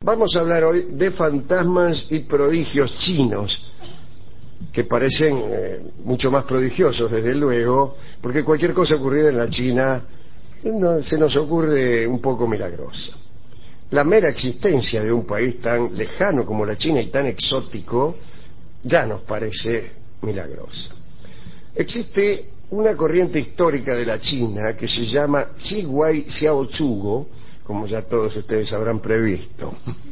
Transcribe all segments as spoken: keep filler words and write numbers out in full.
Vamos a hablar hoy de fantasmas y prodigios chinos, que parecen eh, mucho más prodigiosos, desde luego, porque cualquier cosa ocurrida en la China no, se nos ocurre un poco milagrosa. La mera existencia de un país tan lejano como la China y tan exótico ya nos parece milagrosa. Existe una corriente histórica de la China que se llama Zhiwei Xiaozugo, como ya todos ustedes habrán previsto.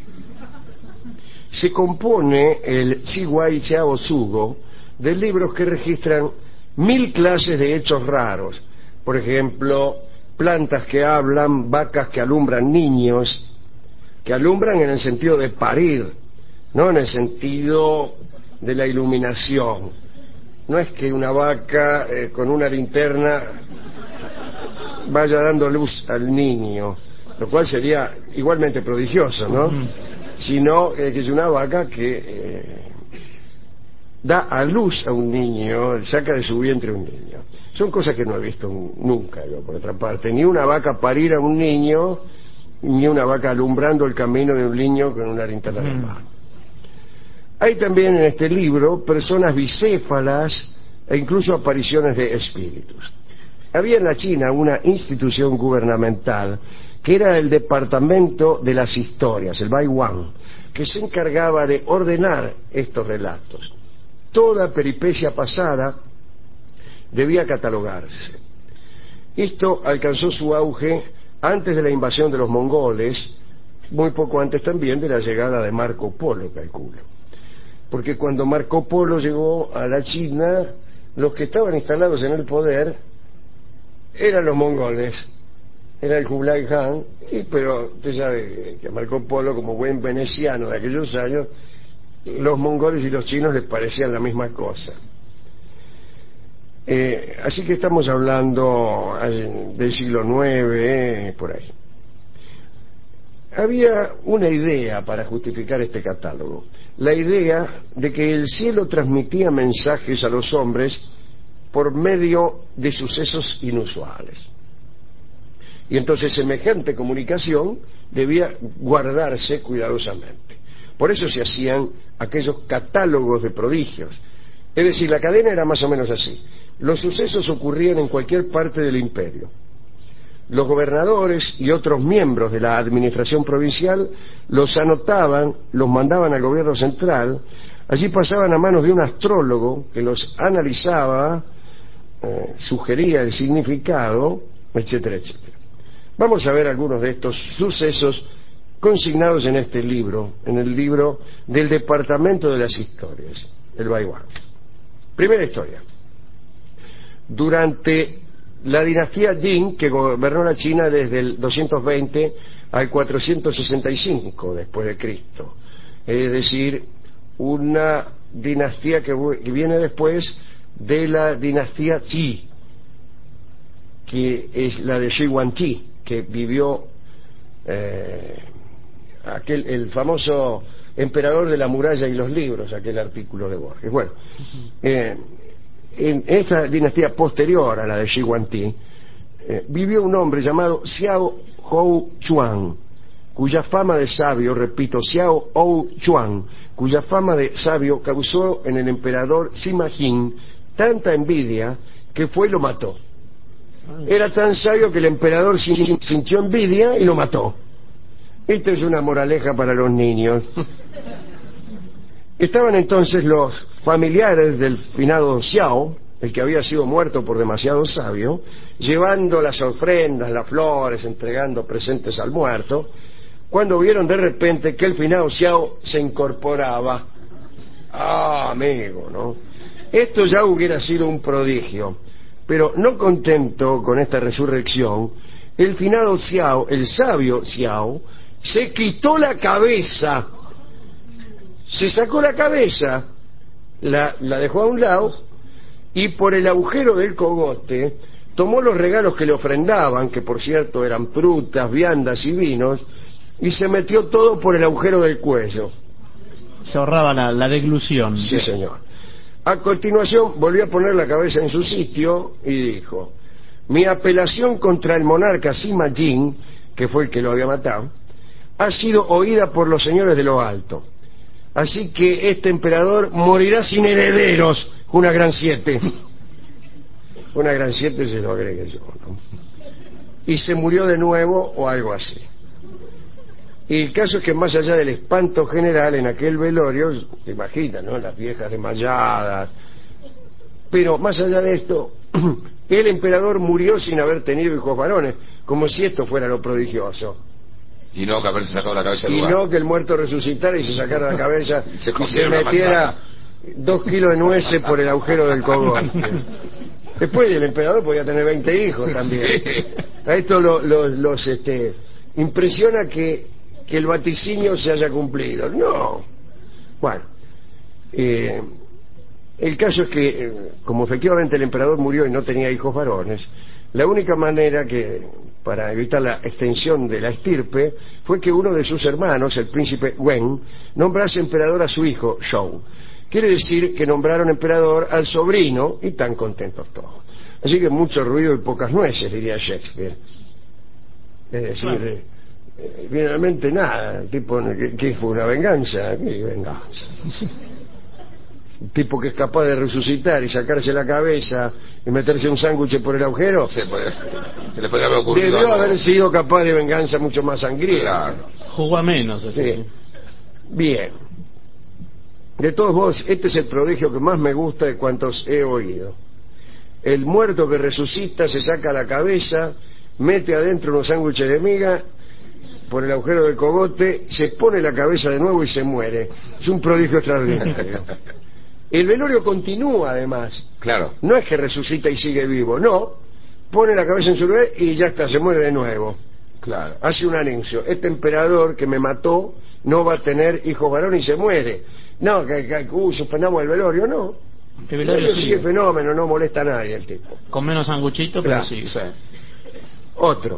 Se compone el Zhiwei Xiaozugo de libros que registran mil clases de hechos raros. Por ejemplo, plantas que hablan, vacas que alumbran niños, que alumbran en el sentido de parir, no en el sentido de la iluminación. No es que una vaca eh, con una linterna vaya dando luz al niño, lo cual sería igualmente prodigioso, ¿no? Uh-huh. Sino eh, que es una vaca que eh, da a luz a un niño, saca de su vientre un niño. Son cosas que no he visto nunca, yo, por otra parte. Ni una vaca parir a un niño, ni una vaca alumbrando el camino de un niño con una linterna en la mano. Hay también en este libro personas bicéfalas e incluso apariciones de espíritus. Había en la China una institución gubernamental que era el Departamento de las Historias, el Baiwan, que se encargaba de ordenar estos relatos. Toda peripecia pasada debía catalogarse. Esto alcanzó su auge antes de la invasión de los mongoles, muy poco antes también de la llegada de Marco Polo, calculo. Porque cuando Marco Polo llegó a la China, los que estaban instalados en el poder eran los mongoles, era el Kublai Khan, y, pero usted sabe que a Marco Polo, como buen veneciano de aquellos años, los mongoles y los chinos les parecían la misma cosa. Eh, así que estamos hablando del siglo nueve, eh, por ahí. Había una idea para justificar este catálogo, la idea de que el cielo transmitía mensajes a los hombres por medio de sucesos inusuales. Y entonces semejante comunicación debía guardarse cuidadosamente. Por eso se hacían aquellos catálogos de prodigios. Es decir, la cadena era más o menos así. Los sucesos ocurrían en cualquier parte del imperio. Los gobernadores y otros miembros de la administración provincial los anotaban, los mandaban al gobierno central, allí pasaban a manos de un astrólogo que los analizaba, eh, sugería el significado, etcétera, etcétera. Vamos a ver algunos de estos sucesos consignados en este libro, en el libro del Departamento de las Historias, el Baiwan. Primera historia. Durante la dinastía Jin, que gobernó la China desde el doscientos veinte al cuatrocientos sesenta y cinco después de Cristo, es decir, una dinastía que, que viene después de la dinastía Qi, que es la de Shi Huangdi, que vivió eh, aquel el famoso emperador de la muralla y los libros, aquel artículo de Borges. Bueno, eh, en esa dinastía posterior a la de Shi Huangdi, eh, vivió un hombre llamado Xiao Hou Chuan, cuya fama de sabio, repito, Xiao Hou Chuan, cuya fama de sabio causó en el emperador Sima Jin tanta envidia que fue y lo mató. Era tan sabio que el emperador sintió envidia y lo mató. Esto es una moraleja para los niños. Estaban entonces los familiares del finado Xiao, el que había sido muerto por demasiado sabio, llevando las ofrendas, las flores, entregando presentes al muerto, cuando vieron de repente que el finado Xiao se incorporaba. Ah, amigo, ¿no? Esto ya hubiera sido un prodigio, pero no contento con esta resurrección, el finado Xiao, el sabio Xiao, se quitó la cabeza. Se sacó la cabeza, la, la dejó a un lado, y por el agujero del cogote tomó los regalos que le ofrendaban, que por cierto eran frutas, viandas y vinos, y se metió todo por el agujero del cuello. Se ahorraba la, la deglución. Sí, señor. A continuación volvió a poner la cabeza en su sitio y dijo: mi apelación contra el monarca Sima Jin, que fue el que lo había matado, ha sido oída por los señores de lo alto. Así que este emperador morirá sin herederos. Una gran siete. Una gran siete se lo agregué yo, ¿no? Y se murió de nuevo o algo así. Y el caso es que más allá del espanto general en aquel velorio, te imaginas, ¿no? Las viejas desmayadas. Pero más allá de esto, el emperador murió sin haber tenido hijos varones, como si esto fuera lo prodigioso. Y no que haberse sacado la cabeza del Y lugar. no que el muerto resucitara y se sacara la cabeza Se y se comiera una metiera manzana. dos kilos de nueces por el agujero del cogote. Después el emperador podía tener veinte hijos también. Sí. A esto lo- lo- los este, impresiona que, que el vaticinio se haya cumplido. No. Bueno, eh, el caso es que, eh, como efectivamente el emperador murió y no tenía hijos varones, la única manera que, para evitar la extensión de la estirpe, fue que uno de sus hermanos, el príncipe Wen, nombrase emperador a su hijo, Shou. Quiere decir que nombraron emperador al sobrino y tan contentos todos. Así que mucho ruido y pocas nueces, diría Shakespeare. Es decir, Claro. eh, eh, finalmente nada, el tipo que, que fue una venganza, ¿qué venganza? Un tipo que es capaz de resucitar y sacarse la cabeza y meterse un sándwich por el agujero, Se, puede- se le podría haber ocurrido debió algo. haber sido capaz de venganza mucho más sangrienta. Claro. Jugó a menos. Eso, Sí. sí. Bien. De todos modos, este es el prodigio que más me gusta de cuantos he oído. El muerto que resucita se saca la cabeza, mete adentro unos sándwiches de miga por el agujero del cogote, se pone la cabeza de nuevo y se muere. Es un prodigio extraordinario. El velorio continúa además. Claro. No es que resucita y sigue vivo, no. Pone la cabeza en su lugar y ya está, se muere de nuevo. Claro. Hace un anuncio: este emperador que me mató no va a tener hijos varones y se muere. No, que, que uh, suspendamos el velorio, no. El El velorio velorio sigue sigue. fenómeno, no molesta a nadie el tipo. Con menos sanguchito, pero Claro. sí. Sí. Otro,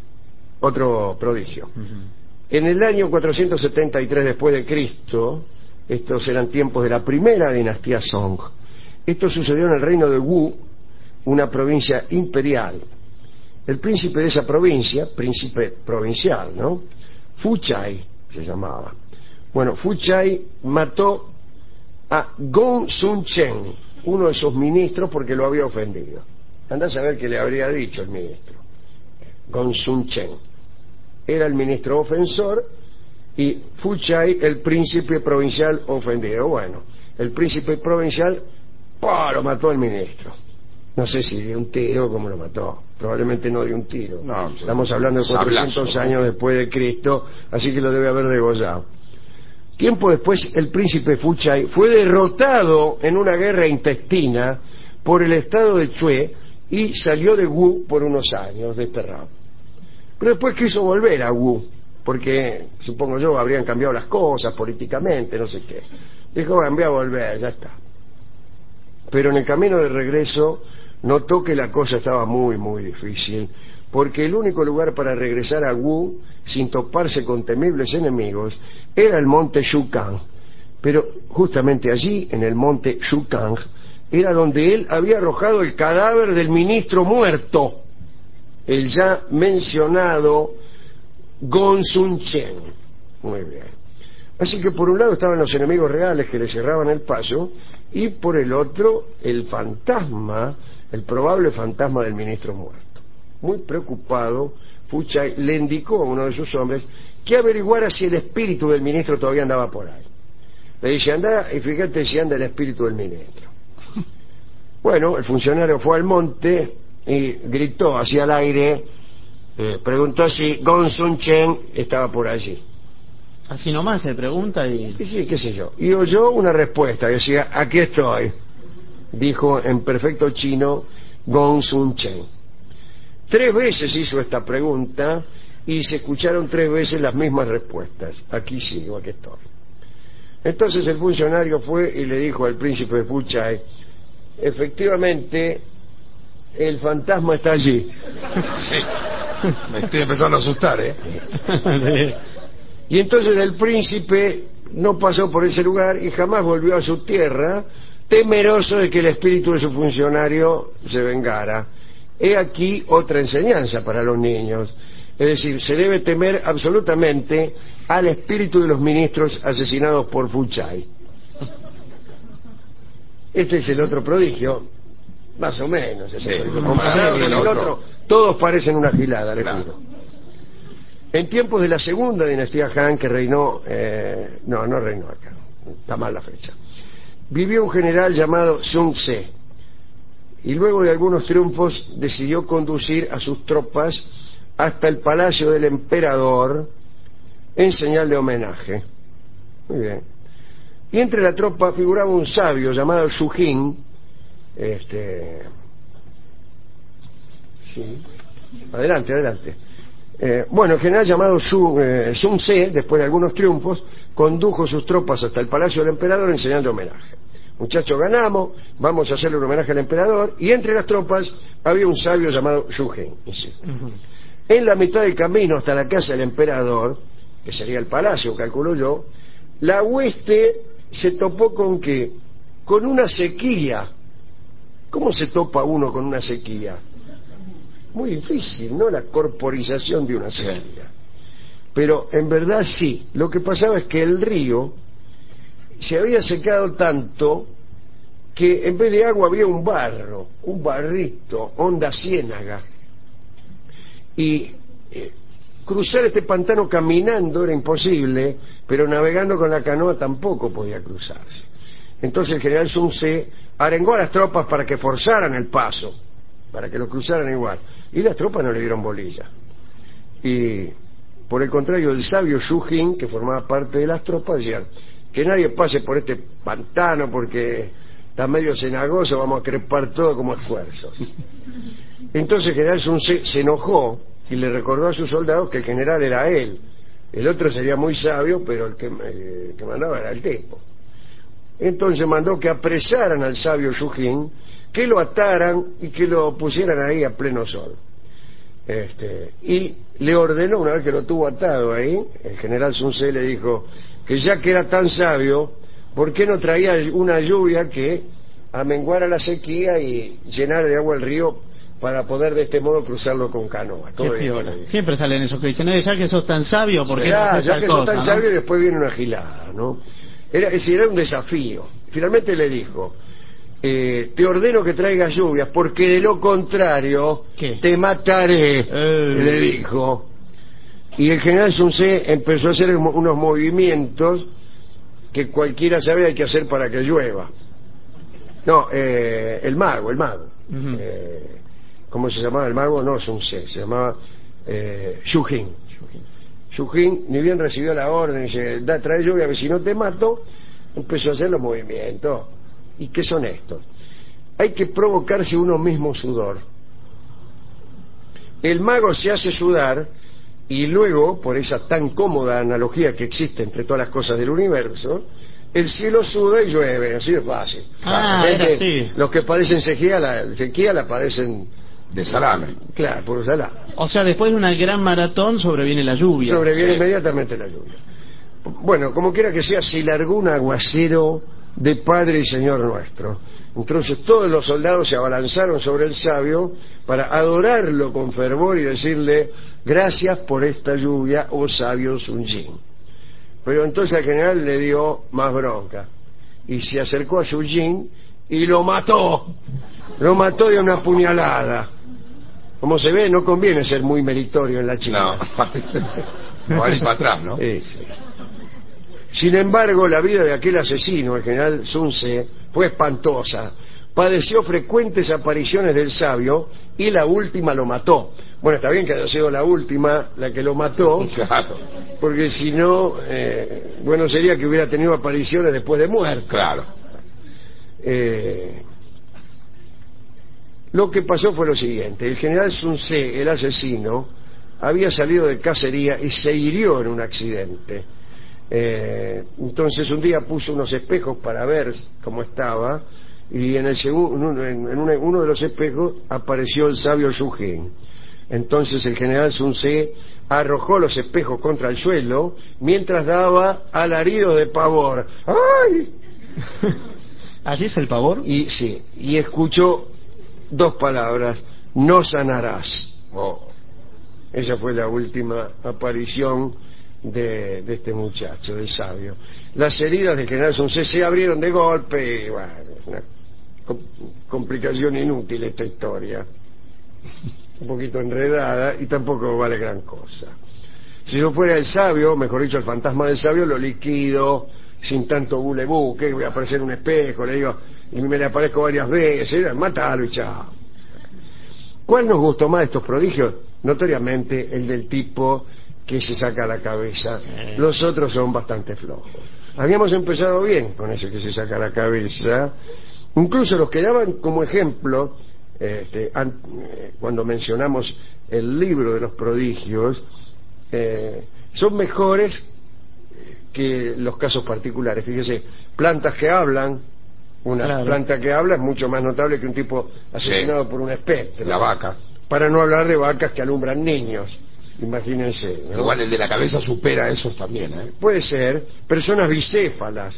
otro prodigio. Ujú. En el año cuatrocientos setenta y tres después de Cristo, estos eran tiempos de la primera dinastía Song. Esto sucedió en el reino de Wu, una provincia imperial. El príncipe de esa provincia, príncipe provincial, ¿no? Fu Chai se llamaba. Bueno, Fu Chai mató a Gong Sun Chen, uno de sus ministros, porque lo había ofendido. Andá a saber qué le habría dicho el ministro. Gong Sun Chen era el ministro ofensor y Fu Chai el príncipe provincial ofendido. Bueno, el príncipe provincial ¡pah!, lo mató al ministro. No sé si de un tiro como lo mató, probablemente no de un tiro. No, Estamos hablando de cuatrocientos sablazo, ¿no? años después de Cristo, así que lo debe haber degollado. Tiempo después, el príncipe Fu Chai fue derrotado en una guerra intestina por el estado de Chue y salió de Wu por unos años desterrado. Pero después quiso volver a Wu, porque supongo yo habrían cambiado las cosas políticamente, no sé qué. Dijo, bueno, voy a volver, ya está. Pero en el camino de regreso notó que la cosa estaba muy, muy difícil, porque el único lugar para regresar a Wu sin toparse con temibles enemigos era el monte Shukang. Pero justamente allí, en el monte Shukang, era donde él había arrojado el cadáver del ministro muerto, el ya mencionado Gong Sun Chen. Muy bien. Así que por un lado estaban los enemigos reales que le cerraban el paso, y por el otro el fantasma, el probable fantasma del ministro muerto. Muy preocupado, Fu Chai le indicó a uno de sus hombres que averiguara si el espíritu del ministro todavía andaba por ahí. Le dice, anda y fíjate si anda el espíritu del ministro. Bueno, el funcionario fue al monte y gritó hacia el aire, eh, preguntó si Gong Sun Chen estaba por allí. Así nomás se pregunta y... Sí, sí, qué sé yo. Y oyó una respuesta que decía, aquí estoy, dijo en perfecto chino Gong Sun Chen. Tres veces hizo esta pregunta y se escucharon tres veces las mismas respuestas. Aquí sigo, aquí estoy. Entonces el funcionario fue y le dijo al príncipe de Fu Chai, efectivamente, el fantasma está allí. Sí. Me estoy empezando a asustar, ¿eh? Sí. Y entonces el príncipe no pasó por ese lugar y jamás volvió a su tierra, temeroso de que el espíritu de su funcionario se vengara. He aquí otra enseñanza para los niños. Es decir, se debe temer absolutamente al espíritu de los ministros asesinados por Fuchai. Este es el otro prodigio, más o menos. Sí, comparado con el otro. otro, todos parecen una gilada, le Claro. juro. En tiempos de la segunda dinastía Han, que reinó, eh, no, no reinó acá, está mal la fecha, vivió un general llamado Sun Ce, y luego de algunos triunfos decidió conducir a sus tropas hasta el palacio del emperador en señal de homenaje. Muy bien. Y entre la tropa figuraba un sabio llamado Xu Jing. Este, sí. Adelante, adelante. Eh, bueno, el general llamado Su, eh, Sun Ce, después de algunos triunfos, condujo sus tropas hasta el palacio del emperador en señal de homenaje. Muchachos, ganamos, vamos a hacerle un homenaje al emperador, y entre las tropas había un sabio llamado Xu Jing. Uh-huh. En la mitad del camino hasta la casa del emperador, que sería el palacio, calculo yo, la hueste se topó con ¿qué? Con una sequía. ¿Cómo se topa uno con una sequía? Muy difícil, ¿no? La corporización de una sequía. Pero en verdad sí. Lo que pasaba es que el río se había secado tanto que en vez de agua había un barro, un barrito, onda ciénaga. Y eh, cruzar este pantano caminando era imposible, pero navegando con la canoa tampoco podía cruzarse. Entonces el general Sun Ce arengó a las tropas para que forzaran el paso, para que lo cruzaran igual. Y las tropas no le dieron bolilla. Y por el contrario, el sabio Xu Jing, que formaba parte de las tropas, decían que nadie pase por este pantano porque está medio cenagoso, vamos a crepar todo como esfuerzos. Entonces el general Sun Ce se enojó y le recordó a sus soldados que el general era él. El otro sería muy sabio, pero el que, el que mandaba era el tipo. Entonces mandó que apresaran al sabio Xu Jing, que lo ataran y que lo pusieran ahí a pleno sol. Este, y le ordenó, una vez que lo tuvo atado ahí, el general Sun Ce le dijo que ya que era tan sabio, ¿por qué no traía una lluvia que amenguara la sequía y llenara de agua el río para poder de este modo cruzarlo con canoa? Todo bien, siempre salen esos que dicen, eh, ya que sos tan sabio, ¿por qué ya, no ya que cosa, sos tan ¿no? sabio, y después viene una gilada, ¿no? Era, es decir, era un desafío. Finalmente le dijo, eh, te ordeno que traigas lluvias, porque de lo contrario ¿qué? Te mataré, eh. le dijo. Y el general Sun Ce empezó a hacer unos movimientos que cualquiera sabe hay que hacer para que llueva. No, eh, el mago, el mago. Uh-huh. eh, ¿Cómo se llamaba el mago? No, Sun Ce, se llamaba eh, Xu Jing. Xu Jing, ni bien recibió la orden, dice, da, trae lluvia, que si no te mato, empezó a hacer los movimientos. ¿Y qué son estos? Hay que provocarse uno mismo sudor. El mago se hace sudar y luego, por esa tan cómoda analogía que existe entre todas las cosas del universo, el cielo suda y llueve, así de fácil. Ah, claro, era así. Los que padecen sequía la, sequía la padecen de salame. Claro, por salame. O sea, después de una gran maratón sobreviene la lluvia. Sobreviene sí. inmediatamente la lluvia. Bueno, como quiera que sea, se largó un aguacero de Padre y Señor nuestro. Entonces todos los soldados se abalanzaron sobre el sabio para adorarlo con fervor y decirle, gracias por esta lluvia, oh sabio Sun Jing. Pero entonces el general le dio más bronca y se acercó a Xu Jing y lo mató. Lo mató de una puñalada. Como se ve, no conviene ser muy meritorio en la China. No, no vale para atrás, ¿no? Sí, sí. Sin embargo, la vida de aquel asesino, el general Sun Ce, fue espantosa. Padeció frecuentes apariciones del sabio y la última lo mató. Bueno, está bien que haya sido la última la que lo mató, claro. Porque si no, eh, bueno, sería que hubiera tenido apariciones después de muerto. Claro. Eh, lo que pasó fue lo siguiente: el general Sun Ce, el asesino, había salido de cacería y se hirió en un accidente. Eh, entonces un día puso unos espejos para ver cómo estaba, y en el segundo, en uno, uno de los espejos apareció el sabio Xu Jing. Entonces el general Sun Ce arrojó los espejos contra el suelo mientras daba alaridos de pavor. ¡Ay! ¿Así es el pavor? Y sí, y escuchó dos palabras: no sanarás. Oh. Esa fue la última aparición de, de este muchacho, del sabio. Las heridas del general Suncé se abrieron de golpe y bueno, es una com- complicación inútil esta historia, un poquito enredada y tampoco vale gran cosa. Si yo fuera el sabio, mejor dicho el fantasma del sabio, lo liquido sin tanto bulebú, que voy a aparecer en un espejo, le digo, y me le aparezco varias veces, mátalo y chao. ¿Cuál nos gustó más de estos prodigios? Notoriamente el del tipo que se saca la cabeza. Los otros son bastante flojos. Habíamos empezado bien con ese que se saca la cabeza. Incluso los que daban como ejemplo, este, an, eh, cuando mencionamos el libro de los prodigios, eh, son mejores que los casos particulares. Fíjese, plantas que hablan, una claro. planta que habla es mucho más notable que un tipo asesinado sí. por un espectro. La vaca. Para no hablar de vacas que alumbran niños. Imagínense, ¿no? Igual el de la cabeza supera a esos también, ¿eh? Puede ser. Personas bicéfalas.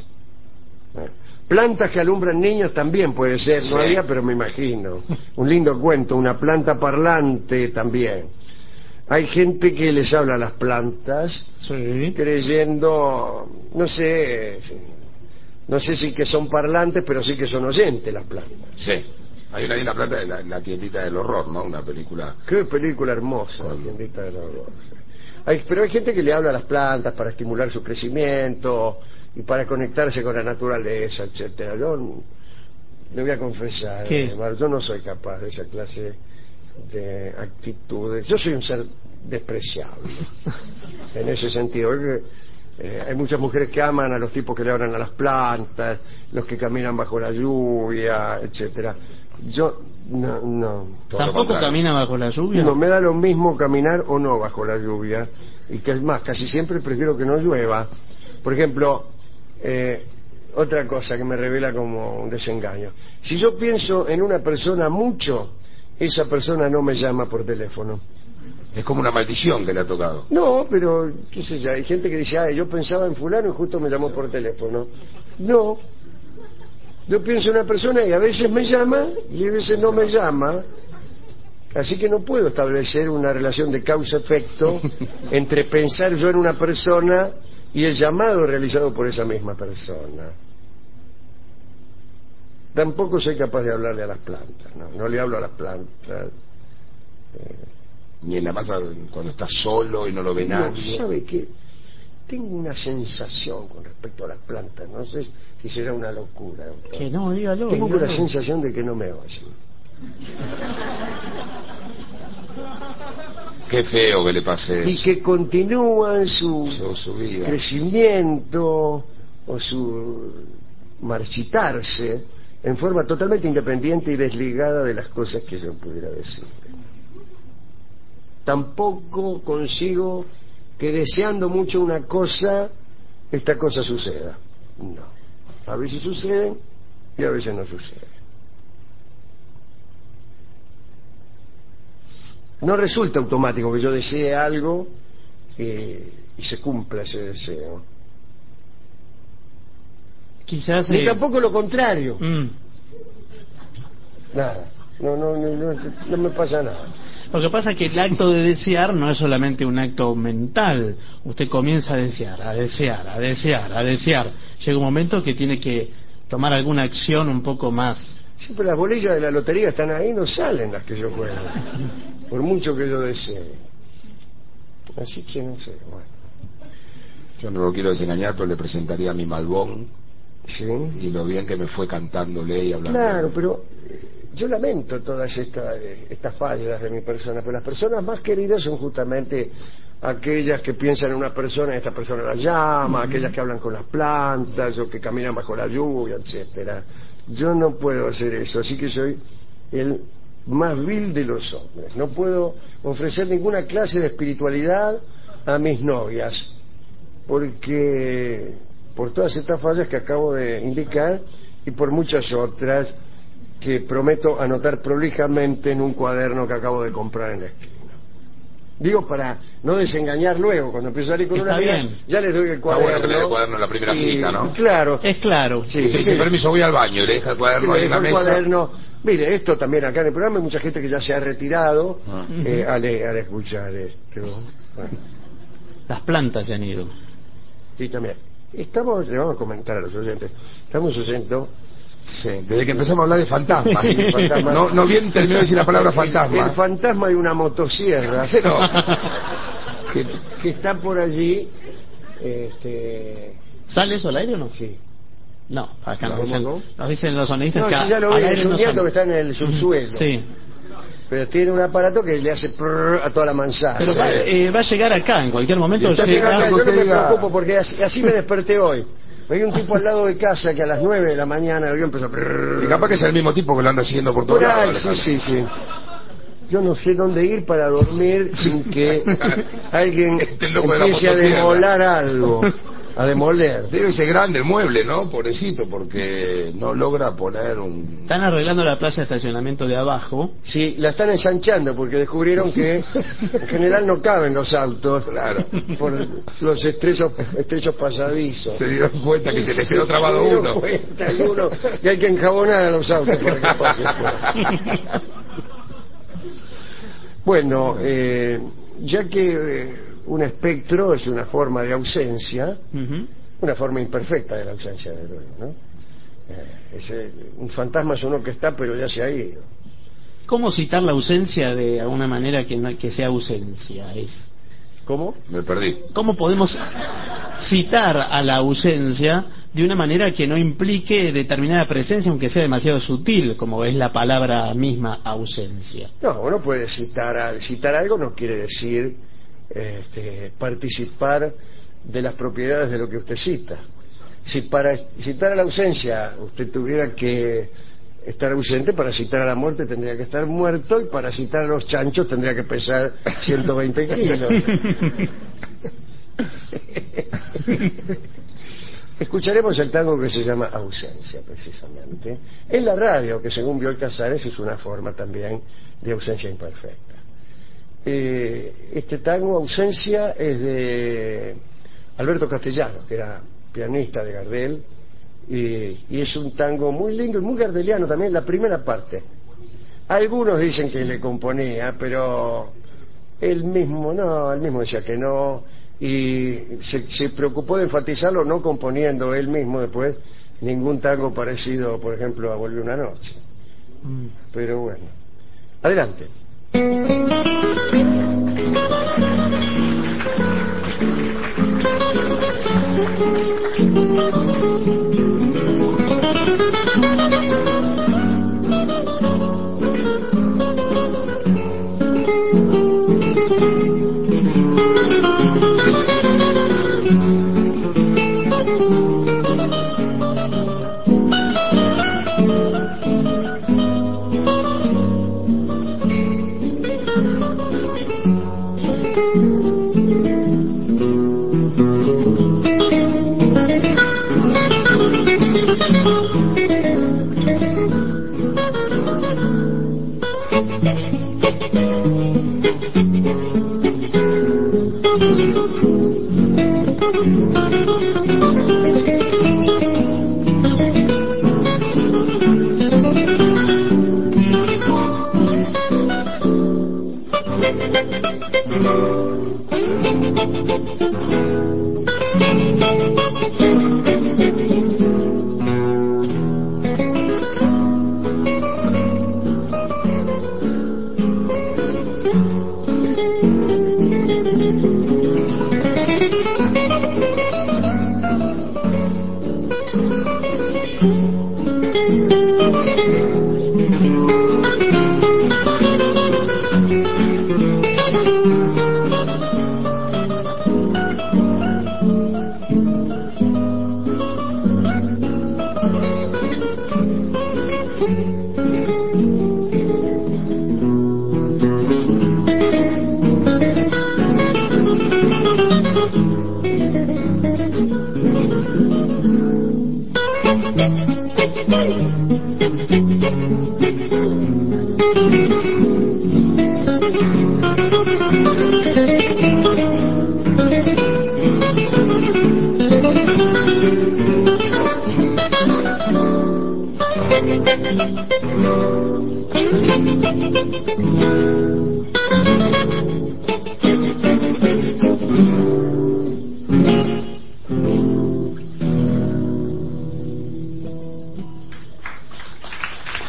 Plantas que alumbran niños también puede ser. No sí. había, pero me imagino. Un lindo cuento. Una planta parlante también. Hay gente que les habla a las plantas sí. creyendo, no sé, no sé si que son parlantes, pero sí que son oyentes las plantas. Sí. Hay una linda planta de la, la tiendita del horror, ¿no? Una película... Qué película hermosa, con... la tiendita del horror. Hay, pero hay gente que le habla a las plantas para estimular su crecimiento y para conectarse con la naturaleza, etcétera. Yo le voy a confesar, eh, yo no soy capaz de esa clase de actitudes. Yo soy un ser despreciable en ese sentido. Eh, hay muchas mujeres que aman a los tipos que le hablan a las plantas, los que caminan bajo la lluvia, etcétera. Yo no, no. ¿Tampoco camina bajo la lluvia? No, me da lo mismo caminar o no bajo la lluvia. Y que es más, casi siempre prefiero que no llueva. Por ejemplo, eh, otra cosa que me revela como un desengaño. Si yo pienso en una persona mucho, esa persona no me llama por teléfono. Es como una maldición que le ha tocado. No, pero qué sé yo, hay gente que dice, ah, yo pensaba en fulano y justo me llamó por teléfono. No, yo pienso en una persona y a veces me llama y a veces no me llama, así que no puedo establecer una relación de causa-efecto entre pensar yo en una persona y el llamado realizado por esa misma persona. Tampoco soy capaz de hablarle a las plantas, no, no le hablo a las plantas. Eh, Ni en la masa cuando está solo y no lo ve no, nadie. ¿sabe qué? Tengo una sensación con respecto a las plantas, no sé si será una locura. Doctor. Que no, dígalo. Tengo dígalo. la sensación de que no me oyen. Qué feo que le pase eso. Y que continúan su, su, su vida. crecimiento o su marchitarse en forma totalmente independiente y desligada de las cosas que yo pudiera decir. Tampoco consigo que deseando mucho una cosa, esta cosa suceda. No. A veces sucede y a veces no sucede. No resulta automático que yo desee algo eh, y se cumpla ese deseo. Quizás... Ni eh... tampoco lo contrario. Mm. Nada. No, no, no, no, no me pasa nada. Lo que pasa es que el acto de desear no es solamente un acto mental. Usted comienza a desear, a desear, a desear, a desear. Llega un momento que tiene que tomar alguna acción un poco más. Sí, pero las bolillas de la lotería están ahí, no salen las que yo juego. Por mucho que yo desee. Así que no sé, bueno. Yo no lo quiero desengañar, pero le presentaría a mi Malbón. Sí. Y lo bien que me fue cantándole y hablando. Claro, pero... yo lamento todas estas, estas fallas de mi persona, pero las personas más queridas son justamente aquellas que piensan en una persona y esta persona la llama, uh-huh. aquellas que hablan con las plantas o que caminan bajo la lluvia, etcétera. Yo no puedo hacer eso, así que soy el más vil de los hombres. No puedo ofrecer ninguna clase de espiritualidad a mis novias, porque por todas estas fallas que acabo de indicar y por muchas otras que prometo anotar prolijamente en un cuaderno que acabo de comprar en la esquina. Digo, para no desengañar luego, cuando empiezo a salir con Está una amiga, bien. ya les doy el Está cuaderno. bueno que le dé el cuaderno en la primera y- cita, ¿no? Claro. Es claro. Sí, Y dice, permiso, voy al baño, y le deja el cuaderno ahí le en la dejo el mesa. cuaderno. Mire, esto también acá en el programa hay mucha gente que ya se ha retirado Ah. eh, al, al escuchar esto. Bueno, Las plantas se han ido. sí, también. Estamos, le vamos a comentar a los oyentes, estamos oyendo... Sí, desde que empezamos a hablar de fantasmas. Sí, fantasmas. No, no bien terminó de decir la palabra El, fantasma. el fantasma de una motosierra Pero, que, que está por allí. Este, ¿Sale eso al aire o no? sí. No, acá No, nos dicen, ¿cómo no? nos dicen los sonistas No, que si ya lo al vi, aire es un no nieto sale. que está en el subsuelo. Sí. Pero tiene un aparato que le hace prrr a toda la manzana. Pero va, eh, va a llegar acá en cualquier momento. Y está llega- llegando Yo no usted me diga- preocupo porque así, así me desperté hoy. Hay un tipo al lado de casa que a las nueve de la mañana yo empezó a... y capaz que es el mismo tipo que lo anda siguiendo por todos Por ahí, lados. sí, sí, sí. Yo no sé dónde ir para dormir sin que alguien Este loco de la empiece a motosierra. demolar algo. A demoler. Debe ser grande el mueble, ¿no? Pobrecito, porque no logra poner un... Están arreglando la plaza de estacionamiento de abajo. Sí, la están ensanchando porque descubrieron que en general no caben los autos. Claro. Por los estrechos, estrechos pasadizos. Se dieron cuenta que se les quedó trabado Se dieron uno. cuenta, hay uno que hay que enjabonar a los autos para que pase. Bueno, eh, ya que eh, un espectro es una forma de ausencia, Ujú. una forma imperfecta de la ausencia, de luego, ¿no? Eh, es, eh, un fantasma es uno que está pero ya se ha ido. ¿Cómo citar la ausencia de alguna manera que, no, que sea ausencia? Es ¿Cómo? Me perdí. ¿Cómo podemos citar a la ausencia de una manera que no implique determinada presencia, aunque sea demasiado sutil, como es la palabra misma ausencia? No, uno puede citar, a- citar algo no quiere decir este, participar de las propiedades de lo que usted cita. Si para citar a la ausencia usted tuviera que estar ausente, para citar a la muerte tendría que estar muerto, y para citar a los chanchos tendría que pesar ciento veinte kilos. Escucharemos el tango que se llama Ausencia, precisamente, en la radio, que según Bioy Casares es una forma también de ausencia imperfecta. Eh, este tango, Ausencia, es de Alberto Castellanos, que era pianista de Gardel, y, y es un tango muy lindo y muy gardeliano también, la primera parte. Algunos dicen que le componía, pero él mismo no, él mismo decía que no, y se, se preocupó de enfatizarlo no componiendo él mismo después ningún tango parecido, por ejemplo, a Volver una noche. Mm. Pero bueno, adelante.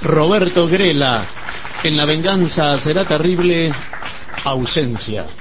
Roberto Grela, en La venganza será terrible, ausencia.